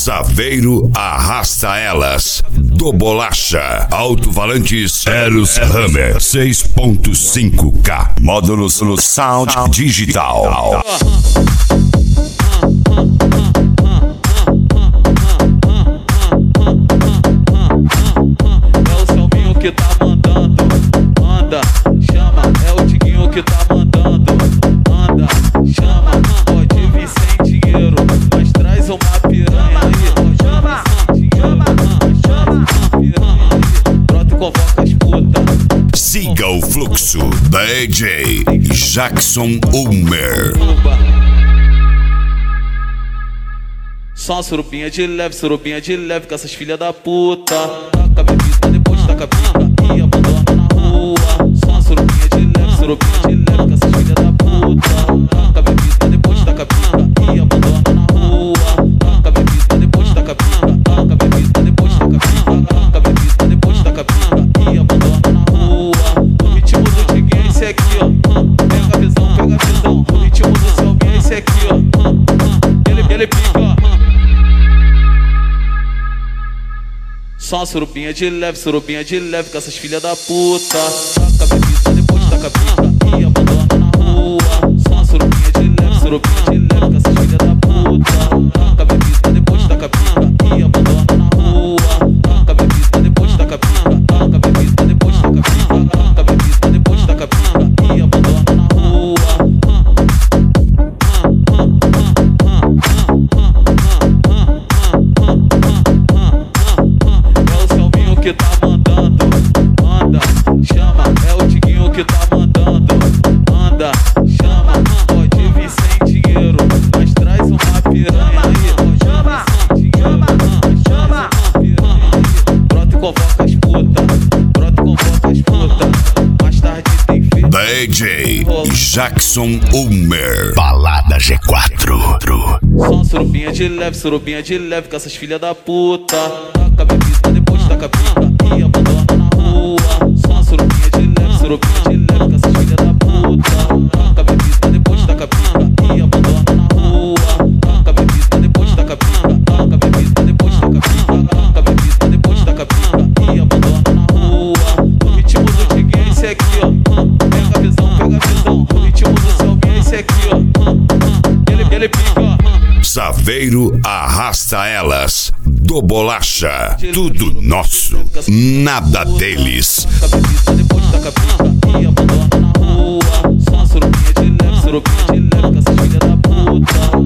Saveiro arrasta elas. Do Bolacha. Alto-falantes Eros Hammer 6.5K. Módulos no Sound Digital. É o Selminho que tá mandando, manda, chama. É o Tiguinho que tá mandando, manda, chama. Pode vir sem dinheiro, mas traz uma piranha aí. Chama, chama, chama, piranha aí. Brota e convoca as putas. Siga o fluxo da DJ Jackson Ulmer. Só surubinha de leve com essas filhas da puta. Taca a bebida, depois taca a pica e abandona na rua. Só surubinha de leve com essas filhas da puta. Taca a bebida, depois taca a pica e abandona na rua. Taca a bebida, depois taca a pica. Taca a bebida, depois taca a pica. Taca a bebida, depois taca a pica e abandona na rua. O ritmo do Tiguinho é esse aqui, ó. Pega a visão, pega a visão. O ritmo do Selminho é esse aqui, ó. Ele pica, ó. Só surubinha de leve com essas filhas da puta. Taca a bebida, depois taca a pica e abandona na rua. Só surubinha de leve com essas filhas da puta. Taca a bebida, depois taca a pica e abandona na rua. Taca a bebida, depois taca a pica. Taca a bebida, depois taca a pica. Taca a bebida, depois taca a pica e abandona na rua. Que tá mandando, manda, chama. É o Tiguinho que tá mandando, manda, chama. Pode vir sem dinheiro, mas traz uma piranha aí. Chama, chama, chama, piranha aí. Brota e convoca as putas, brota e convoca as putas. Mais tarde tem feito. DJ Jackson Ulmer. Balada G4. Só surubinha de leve com essas filhas da puta. Taca a bebida, depois taca a pica e abandona na rua. Só surubinha de leve com essas filhas da puta. Taca a bebida, depois taca a pica e abandona na rua. Taca a bebida, depois taca a pica. Taca a bebida, depois taca a pica. Taca a bebida, depois taca a pica e abandona na rua. O ritmo do Tiguinho é esse aqui, ó. Pega a visão, pega a visão. O ritmo do Selminho é esse aqui, ó. Ele pica, ó. Saveiro arrasta elas. Do Bolacha. Tudo nosso, nada deles. Taca a bebida, depois taca a pica e abandona na rua. Só surubinha de leve com essas filhas da puta.